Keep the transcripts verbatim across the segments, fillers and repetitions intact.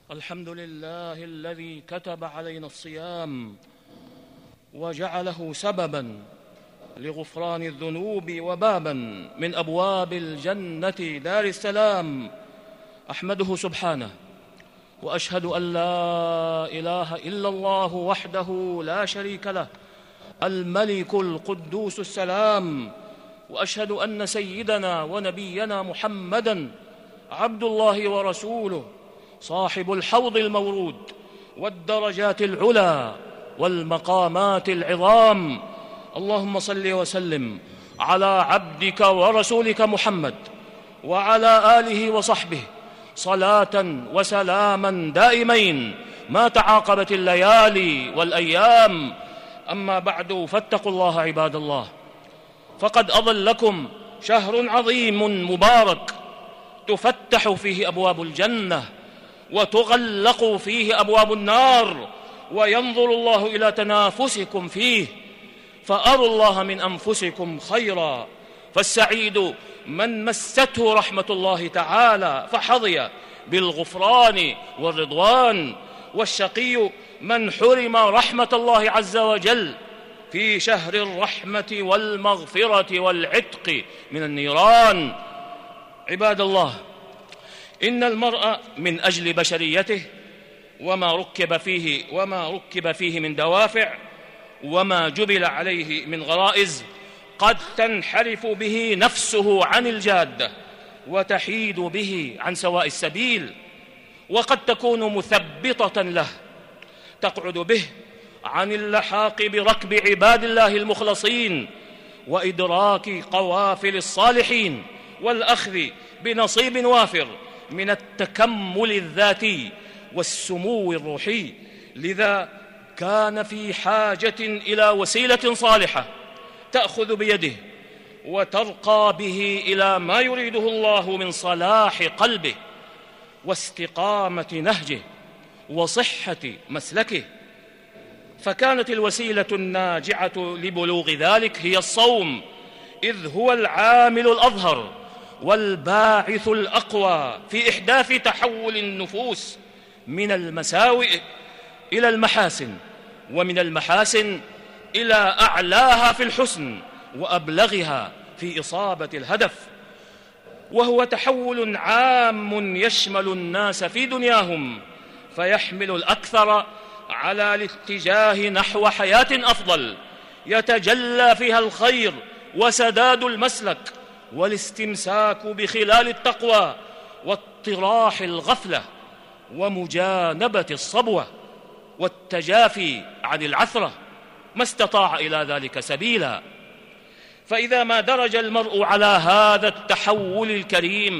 الحمد لله الذي كتب علينا الصيام وجعله سببا لغفران الذنوب وبابا من أبواب الجنة دار السلام. أحمده سبحانه وأشهد أن لا إله إلا الله وحده لا شريك له الملك القدوس السلام، وأشهد أن سيدنا ونبينا محمدًا عبد الله ورسوله صاحب الحوض المورود والدرجات العلى والمقامات العظام. اللهم صل وسلم على عبدك ورسولك محمد وعلى آله وصحبه صلاة وسلاما دائمين ما تعاقبت الليالي والأيام. أما بعد، فاتقوا الله عباد الله، فقد أظلكم شهر عظيم مبارك تفتح فيه أبواب الجنة وتغلق فيه أبواب النار، وينظر الله إلى تنافسكم فيه، فأروا الله من أنفسكم خيرا. فالسعيد من مسته رحمة الله تعالى فحظي بالغفران والرضوان، والشقي من حرم رحمة الله عز وجل في شهر الرحمة والمغفرة والعتق من النيران. عباد الله، إن المرء من أجل بشريته وما ركب فيه وما ركب فيه من دوافع وما جبل عليه من غرائز قد تنحرف به نفسه عن الجادة وتحيد به عن سواء السبيل، وقد تكون مثبطة له تقعد به عن اللحاق بركب عباد الله المخلصين وإدراك قوافل الصالحين والأخذ بنصيب وافر من التكمل الذاتي والسمو الروحي. لذا كان في حاجة إلى وسيلة صالحة تأخذ بيده وترقى به إلى ما يريده الله من صلاح قلبه واستقامة نهجه وصحة مسلكه. فكانت الوسيلة الناجعة لبلوغ ذلك هي الصوم، إذ هو العامل الأظهر والباعث الأقوى في إحداث تحول النفوس من المساوئ إلى المحاسن، ومن المحاسن إلى أعلاها في الحسن وأبلغها في إصابة الهدف، وهو تحول عام يشمل الناس في دنياهم، فيحمل الأكثر على الاتجاه نحو حياة أفضل يتجلى فيها الخير وسداد المسلك والاستمساك بخلال التقوى واطراح الغفلة ومجانبة الصبوة والتجافي عن العثرة ما استطاع إلى ذلك سبيلا. فإذا ما درج المرء على هذا التحول الكريم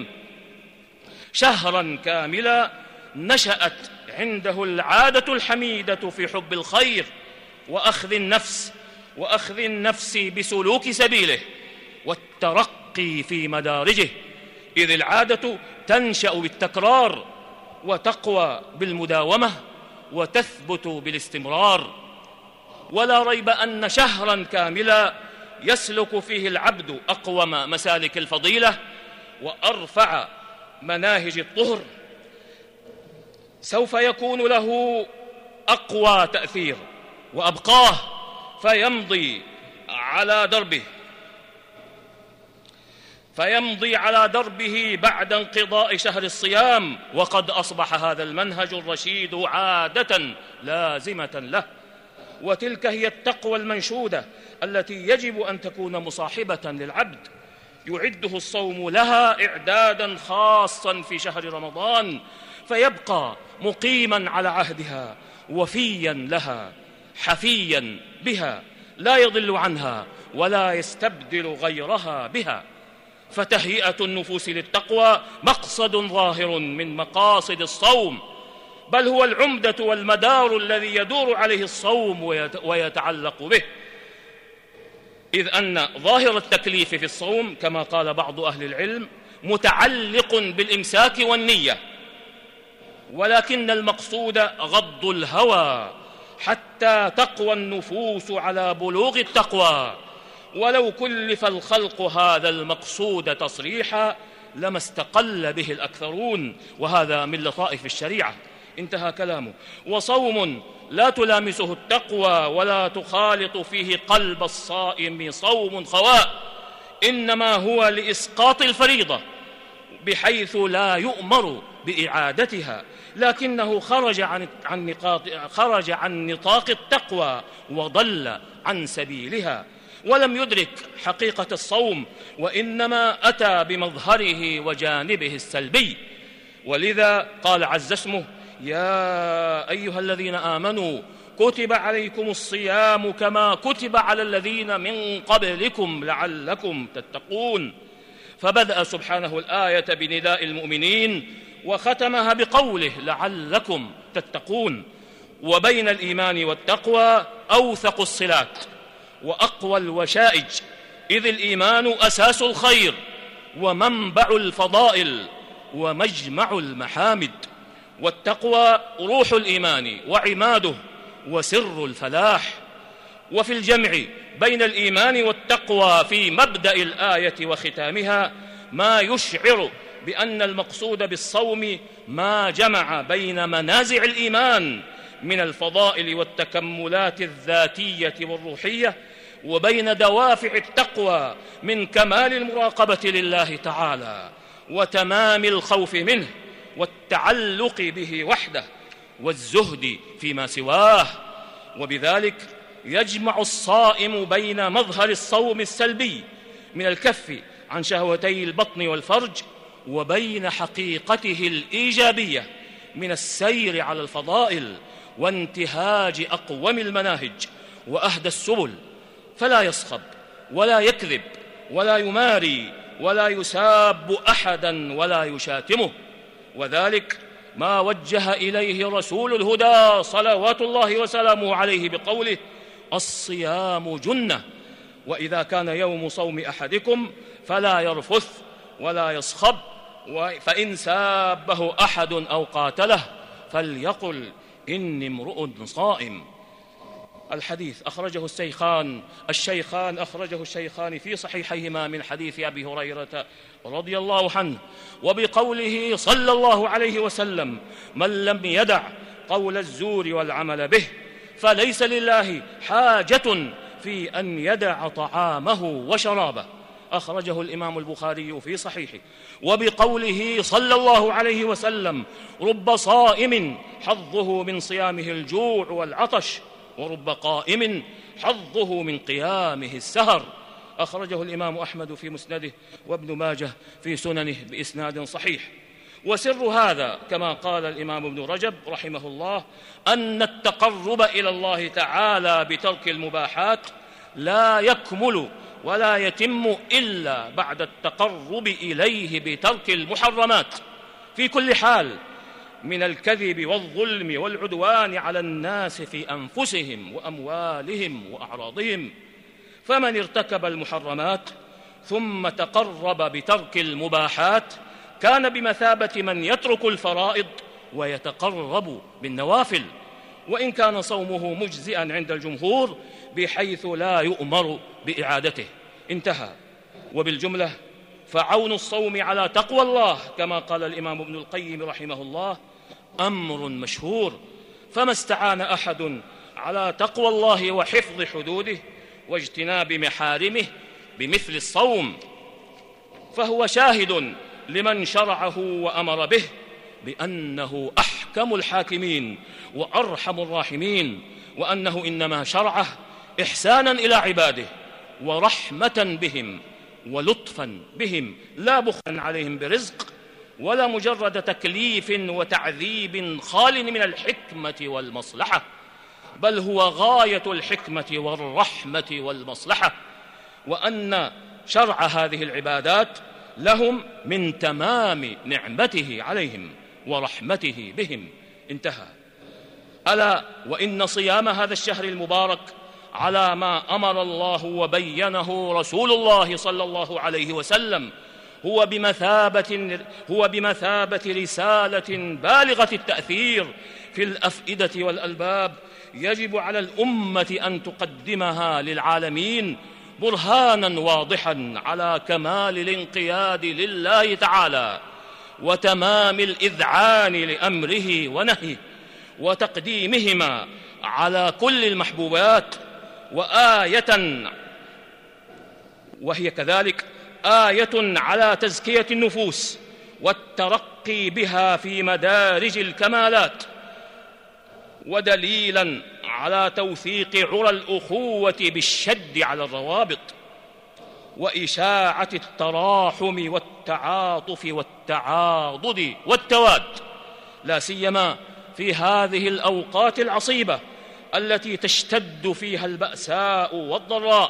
شهرا كاملا نشأت عنده العادة الحميدة في حب الخير وأخذ النفس وأخذ النفس بسلوك سبيله والترقي في مدارجه، إذ العادة تنشأ بالتكرار وتقوى بالمداومة وتثبت بالاستمرار. ولا ريب أن شهرا كاملا يسلك فيه العبد أقوم مسالك الفضيلة وأرفع مناهج الطهر سوف يكون له أقوى تأثير وأبقاه، فيمضي على دربه فيمضي على دربه بعد انقضاء شهر الصيام، وقد أصبح هذا المنهج الرشيد عادة لازمة له. وتلك هي التقوى المنشودة التي يجب أن تكون مصاحبة للعبد، يعده الصوم لها إعدادا خاصا في شهر رمضان، فيبقى مقيما على عهدها وفيا لها حفيا بها، لا يضل عنها ولا يستبدل غيرها بها. فتهيئة النفوس للتقوى مقصد ظاهر من مقاصد الصوم، بل هو العمدة والمدار الذي يدور عليه الصوم ويتعلق به، إذ أن ظاهر التكليف في الصوم كما قال بعض أهل العلم متعلق بالإمساك والنية، ولكن المقصود غض الهوى حتى تقوى النفوس على بلوغ التقوى. ولو كلف الخلق هذا المقصود تصريحا لما استقل به الأكثرون، وهذا من لطائف الشريعة. انتهى كلامه. وصوم لا تلامسه التقوى ولا تخالط فيه قلب الصائم صوم خواء، إنما هو لإسقاط الفريضة بحيث لا يؤمر بإعادتها، لكنه خرج عن عن نقاط خرج عن نطاق التقوى وضل عن سبيلها، ولم يدرك حقيقة الصوم، وإنما أتى بمظهره وجانبه السلبي. ولذا قال عز اسمه: يا أيها الذين آمنوا كتب عليكم الصيام كما كتب على الذين من قبلكم لعلكم تتقون. فبدأ سبحانه الآية بنداء المؤمنين وختمها بقوله: لعلكم تتقون. وبين الإيمان والتقوى أوثق الصلات وأقوى الوشائج، إذ الإيمان أساس الخير ومنبع الفضائل ومجمع المحامد، والتقوى روح الإيمان وعماده وسر الفلاح. وفي الجمع بين الإيمان والتقوى في مبدأ الآية وختامها ما يشعر بأن المقصود بالصوم ما جمع بين منازع الإيمان من الفضائل والتكملات الذاتية والروحية، وبين دوافع التقوى من كمال المراقبة لله تعالى وتمام الخوف منه والتعلق به وحده والزهد فيما سواه. وبذلك يجمع الصائم بين مظهر الصوم السلبي من الكف عن شهوتي البطن والفرج وبين حقيقته الإيجابية من السير على الفضائل وانتهاج أقوم المناهج وأهدى السبل، فلا يصخب ولا يكذب ولا يماري ولا يساب أحدا ولا يشاتمه. وذلك ما وجه إليه رسول الهدى صلوات الله وسلامه عليه بقوله: الصيام جنة، وإذا كان يوم صوم أحدكم فلا يرفث ولا يصخب، فإن سابه أحد أو قاتله فليقل إني امرؤ صائم. الحديث أخرجه الشيخان الشيخان أخرجه الشيخان في صحيحيهما من حديث أبي هريرة رضي الله عنه، وبقوله صلى الله عليه وسلم: من لم يدع قول الزور والعمل به فليس لله حاجة في أن يدع طعامه وشرابه. أخرجه الإمام البخاري في صحيحه. وبقوله صلى الله عليه وسلم: رب صائم حظه من صيامه الجوع والعطش، ورب قائم حظه من قيامه السهر. أخرجه الإمام أحمد في مسنده وابن ماجه في سننه بإسناد صحيح. وسر هذا كما قال الإمام ابن رجب رحمه الله أن التقرب إلى الله تعالى بترك المباحات لا يكمل ولا يتم إلا بعد التقرب إليه بترك المحرمات في كل حال من الكذب والظلم والعدوان على الناس في أنفسهم وأموالهم وأعراضهم. فمن ارتكب المحرمات ثم تقرب بترك المباحات كان بمثابة من يترك الفرائض ويتقرب بالنوافل، وإن كان صومه مجزئا عند الجمهور بحيث لا يؤمر بإعادته. انتهى. وبالجملة فعون الصوم على تقوى الله كما قال الإمام ابن القيم رحمه الله أمر مشهور، فما استعان أحد على تقوى الله وحفظ حدوده واجتناب محارمه بمثل الصوم فهو شاهد لمن شرعه وأمر به بأنه أحكم الحاكمين وأرحم الراحمين، وأنه إنما شرعه إحسانا إلى عباده ورحمة بهم ولطفا بهم، لا بخلا عليهم برزق ولا مجرد تكليف وتعذيب خال من الحكمة والمصلحة، بل هو غاية الحكمة والرحمة والمصلحة، وأن شرع هذه العبادات لهم من تمام نعمته عليهم ورحمته بهم. انتهى. ألا وإن صيام هذا الشهر المبارك على ما أمر الله وبينه رسول الله صلى الله عليه وسلم هو بمثابة, هو بمثابة رسالة بالغة التأثير في الأفئدة والألباب، يجب على الأمة أن تقدمها للعالمين برهانا واضحا على كمال الانقياد لله تعالى وتمام الإذعان لأمره ونهيه وتقديمهما على كل المحبوبات، وآية وهي كذلك آية على تزكية النفوس والترقي بها في مدارج الكمالات، ودليلا على توثيق عرى الأخوة بالشد على الروابط وإشاعة التراحم والتعاطف والتعاضد والتواد، لا سيما في هذه الأوقات العصيبة التي تشتد فيها البأساء والضراء،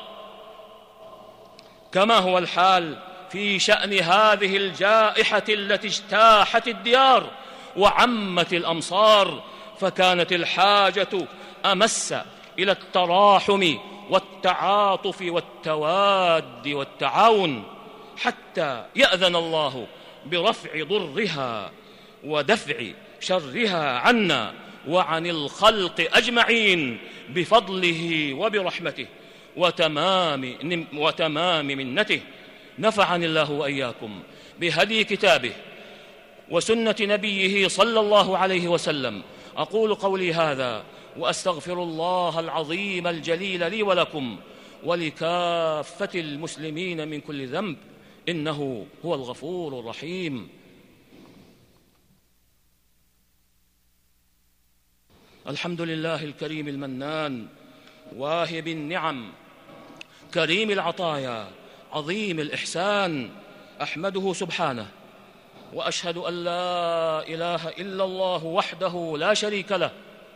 كما هو الحال في شأن هذه الجائحة التي اجتاحت الديار وعمت الأمصار، فكانت الحاجة أمس إلى التراحم والتعاطف والتواد والتعاون حتى يأذن الله برفع ضرها ودفع شرها عنا وعن الخلق أجمعين بفضله وبرحمته وتمام, وتمام منته. نفعني الله وإياكم بهدي كتابه وسنة نبيه صلى الله عليه وسلم. أقول قولي هذا وأستغفر الله العظيم الجليل لي ولكم ولكافة المسلمين من كل ذنب، إنه هو الغفور الرحيم. الحمد لله الكريم المنان، واهب النعم، كريم العطايا، عظيم الإحسان، أحمده سبحانه وأشهد أن لا إله إلا الله وحده لا شريك له،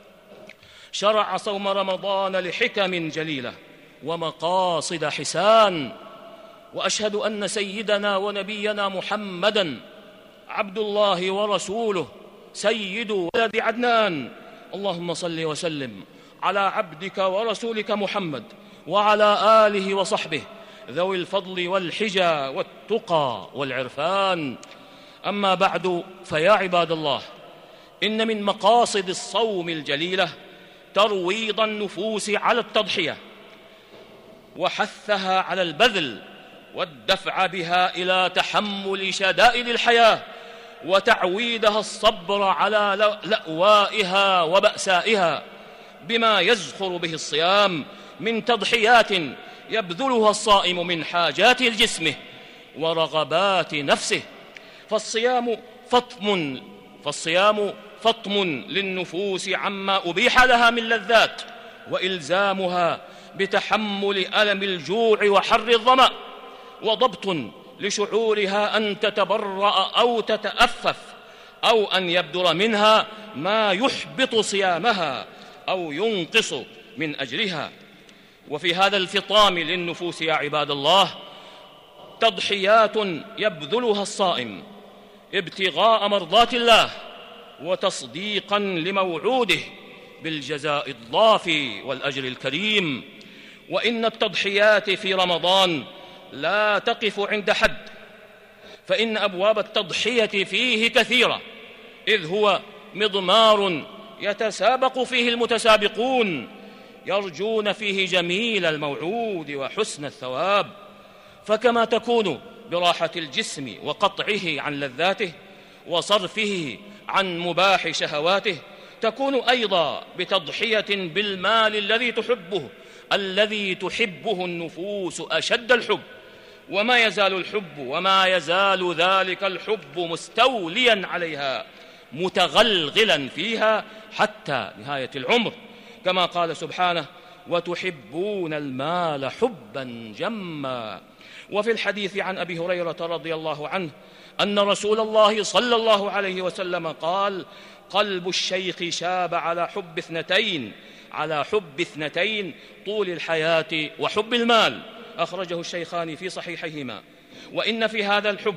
شرع صوم رمضان لحكم جليلة ومقاصد حسان، وأشهد أن سيدنا ونبينا محمدًا عبد الله ورسوله سيد ولد عدنان. اللهم صل وسلم على عبدك ورسولك محمد وعلى آله وصحبه ذوي الفضل والحجى والتقى والعرفان. أما بعد، فيا عباد الله، إن من مقاصد الصوم الجليلة ترويض النفوس على التضحية وحثها على البذل والدفع بها إلى تحمل شدائد الحياة وتعويدها الصبر على لأوائها وبأسائها بما يزخر به الصيام من تضحيات يبذلها الصائم من حاجات جسمه ورغبات نفسه. فالصيام فطم فالصيام فطم للنفوس عما أبيح لها من لذات، وإلزامها بتحمل ألم الجوع وحر الظمأ، وضبط لشعورها أن تتبرأ أو تتأفف أو أن يبدر منها ما يحبط صيامها أو ينقص من أجرها. وفي هذا الفطام للنفوس يا عباد الله تضحيات يبذلها الصائم ابتغاء مرضات الله وتصديقا لموعوده بالجزاء الضافي والأجر الكريم. وإن التضحيات في رمضان لا تقف عند حد، فإن أبواب التضحية فيه كثيرة، إذ هو مضمار يتسابق فيه المتسابقون يرجون فيه جميل الموعود وحسن الثواب. فكما تكون براحة الجسم وقطعه عن لذاته وصرفه عن مباح شهواته، تكون أيضا بتضحية بالمال الذي تحبه الذي تحبه النفوس أشد الحب، وما يزال الحب وما يزال ذلك الحب مستوليا عليها متغلغلا فيها حتى نهاية العمر، كما قال سبحانه: وتحبون المال حبا جما. وفي الحديث عن أبي هريرة رضي الله عنه أن رسول الله صلى الله عليه وسلم قال: قلب الشيخ شاب على حب اثنتين على حب اثنتين طول الحياة وحب المال، أخرجه الشيخان في صحيحيهما. وإن في هذا الحب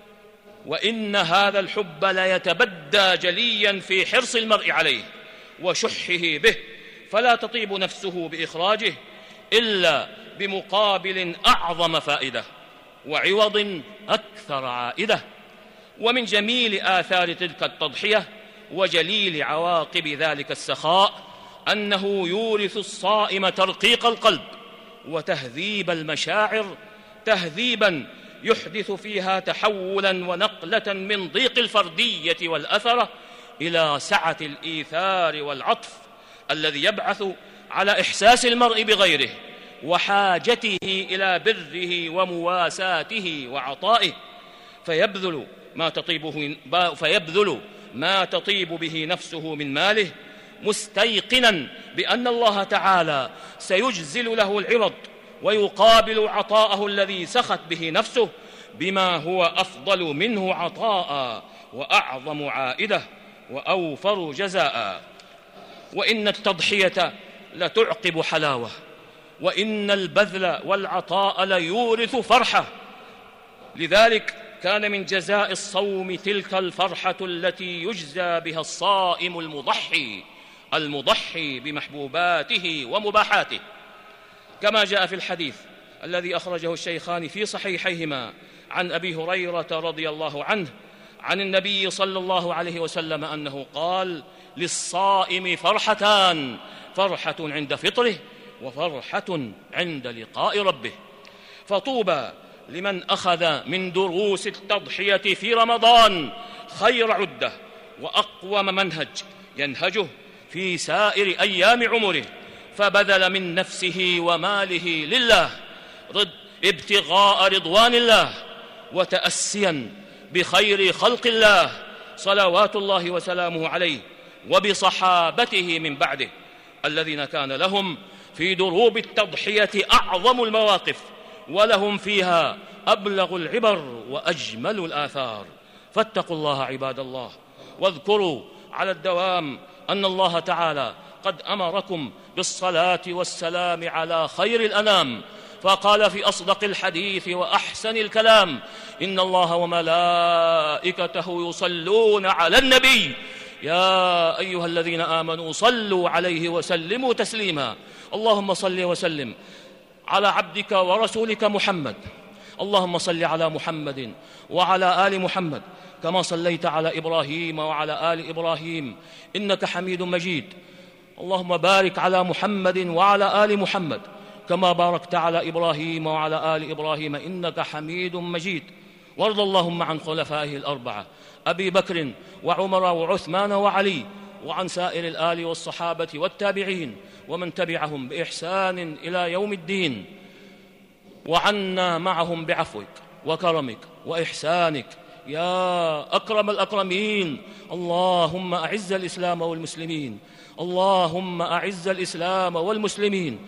وإن هذا الحب لا يتبدى جليا في حرص المرء عليه وشحه به، فلا تطيب نفسه بإخراجه إلا بمقابل أعظم فائدة وعوض أكثر عائدة. ومن جميل آثار تلك التضحية وجليل عواقب ذلك السخاء أنه يورث الصائم ترقيق القلب وتهذيب المشاعر، تهذيبا يحدث فيها تحولا ونقلة من ضيق الفردية والأثرة إلى سعة الإيثار والعطف الذي يبعث على إحساس المرء بغيره وحاجته إلى بره ومواساته وعطائه، فيبذل ما تطيبه فيبذل ما تطيب به نفسه من ماله، مستيقنا بأن الله تعالى سيجزل له العوض ويقابل عطاءه الذي سخت به نفسه بما هو أفضل منه عطاء وأعظم عائدة وأوفر جزاء. وإن التضحية لتعقب حلاوة، وإن البذل والعطاء ليورث فرحة. لذلك كان من جزاء الصوم تلك الفرحة التي يجزى بها الصائم المضحي المضحي بمحبوباته ومباحاته، كما جاء في الحديث الذي أخرجه الشيخان في صحيحيهما عن أبي هريرة رضي الله عنه عن النبي صلى الله عليه وسلم أنه قال: للصائم فرحتان، فرحة عند فطره وفرحة عند لقاء ربه. فطوبى لمن أخذ من دروس التضحية في رمضان خير عدة وأقوم منهج ينهجه في سائر أيام عمره، فبذل من نفسه وماله لله رد ابتغاء رضوان الله وتأسيا بخير خلق الله صلوات الله وسلامه عليه وبصحابته من بعده الذين كان لهم في دروب التضحية أعظم المواقف ولهم فيها أبلغ العبر وأجمل الآثار. فاتقوا الله عباد الله، واذكروا على الدوام أن الله تعالى قد أمركم بالصلاة والسلام على خير الأنام، فقال في أصدق الحديث وأحسن الكلام: إن الله وملائكته يصلون على النبي يا أيها الذين آمنوا صلوا عليه وسلموا تسليما. اللهم صل وسلم على عبدك ورسولك محمد. اللهم صل على محمد وعلى آل محمد كما صليت على إبراهيم وعلى آل إبراهيم إنك حميد مجيد. اللهم بارك على محمد وعلى آل محمد كما باركت على إبراهيم وعلى آل إبراهيم إنك حميد مجيد. وارض اللهم عن خلفائه الأربعة أبي بكر وعمر وعثمان وعلي، وعن سائر الآل والصحابة والتابعين ومن تبعهم بإحسان إلى يوم الدين، وعنا معهم بعفوك وكرمك وإحسانك يا أكرم الأكرمين. اللهم أعز الإسلام والمسلمين، اللهم أعز الإسلام والمسلمين،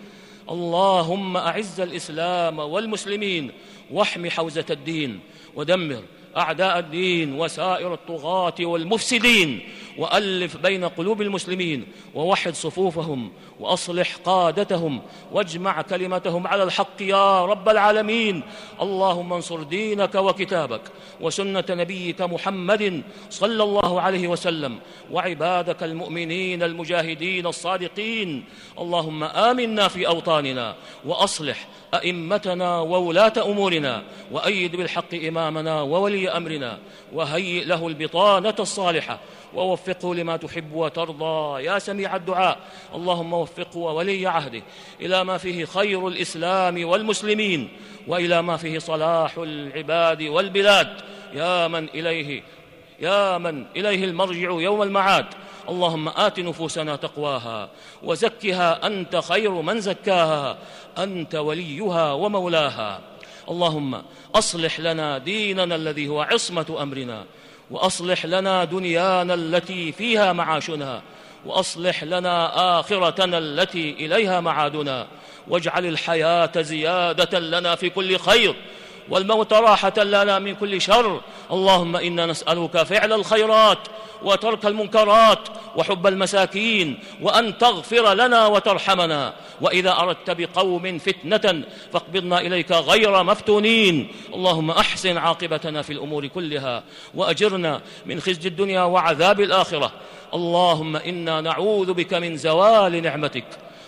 اللهم أعز الإسلام والمسلمين، واحم حوزة الدين، ودمر أعداء الدين وسائر الطغاة والمفسدين، وألف بين قلوب المسلمين، ووحد صفوفهم، وأصلح قادتهم، واجمع كلمتهم على الحق يا رب العالمين. اللهم انصر دينك وكتابك وسنة نبيك محمد صلى الله عليه وسلم وعبادك المؤمنين المجاهدين الصادقين. اللهم آمنا في أوطاننا، وأصلح أئمتنا وولاة أمورنا، وأيد بالحق إمامنا وولي أمرنا، وهيئ له البطانة الصالحة، ووفقه لما تحب وترضى يا سميع الدعاء. اللهم وفقه وولي عهده إلى ما فيه خير الإسلام والمسلمين، وإلى ما فيه صلاح العباد والبلاد، يا من إليه يا من إليه المرجع يوم المعاد. اللهم آت نفوسنا تقواها وزكها أنت خير من زكاها، أنت وليها ومولاها. اللهم أصلح لنا ديننا الذي هو عصمة أمرنا، وأصلح لنا دنيانا التي فيها معاشنا، وأصلح لنا آخرتنا التي إليها معادنا، واجعل الحياة زيادة لنا في كل خير، والموت راحة لنا من كل شر. اللهم إنا نسألك فعل الخيرات وترك المنكرات وحب المساكين، وأن تغفر لنا وترحمنا، وإذا أردت بقوم فتنة فاقبضنا إليك غير مفتونين. اللهم أحسن عاقبتنا في الأمور كلها، وأجرنا من خزي الدنيا وعذاب الآخرة. اللهم إنا نعوذ بك من زوال نعمتك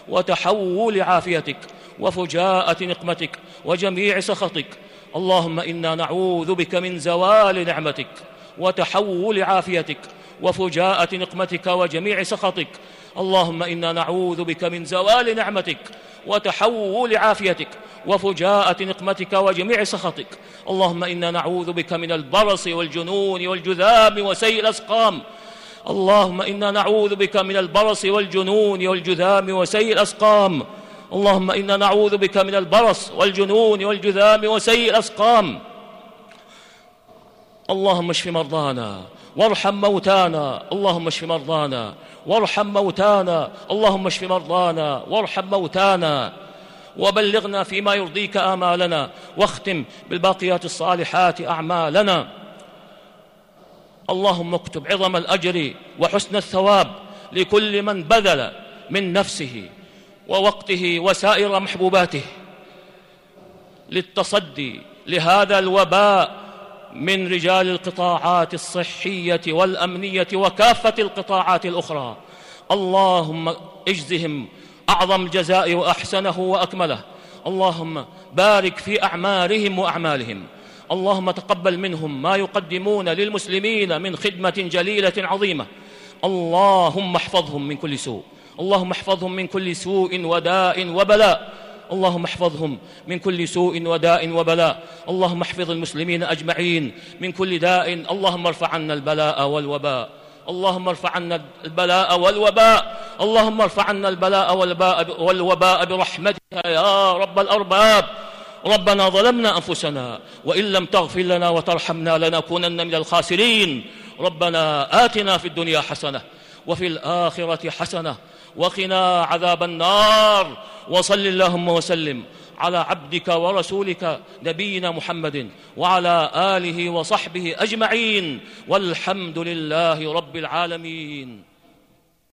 وتحول عافيتك وفجاءة نقمتك وجميع سخطك. اللهم إنا نعوذ بك من زوال نعمتك وتحول عافيتك وفجاءة نقمتك وجميع سخطك. اللهم إنا نعوذ بك من زوال نعمتك وتحول عافيتك وفجاءة نقمتك وجميع سخطك. اللهم إنا نعوذ بك من البرص والجنون والجذام وسيء الأسقام. اللهم إنا نعوذ بك من البرص والجنون والجذام وسيء الأسقام. اللهم إنا نعوذ بك من البرص والجنون والجذام وسيء الأسقام. اللهم اشف مرضانا وارحم موتانا. اللهم اشف مرضانا وارحم موتانا. اللهم اشف مرضانا وارحم موتانا، وبلغنا فيما يرضيك آمالنا، واختم بالباقيات الصالحات أعمالنا. اللهم اكتب عظم الأجر وحسن الثواب لكل من بذل من نفسه ووقته وسائر محبوباته للتصدي لهذا الوباء من رجال القطاعات الصحية والأمنية وكافة القطاعات الأخرى. اللهم اجزهم أعظم الجزاء وأحسنه وأكمله. اللهم بارك في أعمارهم وأعمالهم. اللهم تقبل منهم ما يقدمون للمسلمين من خدمة جليلة عظيمة. اللهم احفظهم من كل سوء. اللهم احفظهم من كل سوء وداء وبلاء. اللهم احفظهم من كل سوء وداء وبلاء. اللهم احفظ المسلمين أجمعين من كل داء. اللهم ارفع عنا البلاء والوباء. اللهم ارفع عنا البلاء والوباء. اللهم ارفع عنا البلاء والوباء, والوباء برحمتك يا رب الأرباب. ربنا ظلمنا أنفسنا وإن لم تغفر لنا وترحمنا لنكونن من الخاسرين. ربنا آتنا في الدنيا حسنة وفي الآخرة حسنة وقنا عذاب النار. وصل اللهم وسلم على عبدك ورسولك نبينا محمد وعلى آله وصحبه أجمعين، والحمد لله رب العالمين.